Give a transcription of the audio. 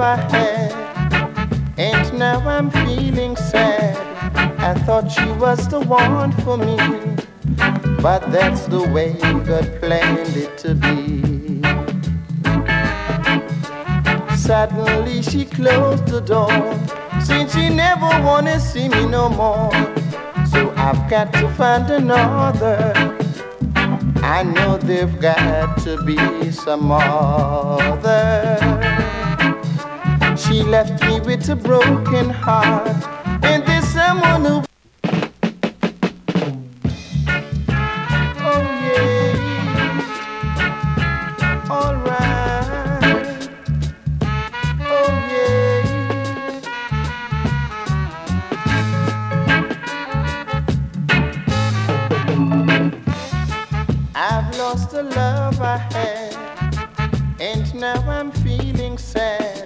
I had, and now I'm feeling sad. I thought she was the one for me, but that's the way God planned it to be. Suddenly she closed the door, since she never wanna see me no more. So I've got to find another. I know there've got to be some other. She left me with a broken heart, and there's someone who. Oh yeah, alright. Oh yeah. I've lost the love I had, and now I'm feeling sad.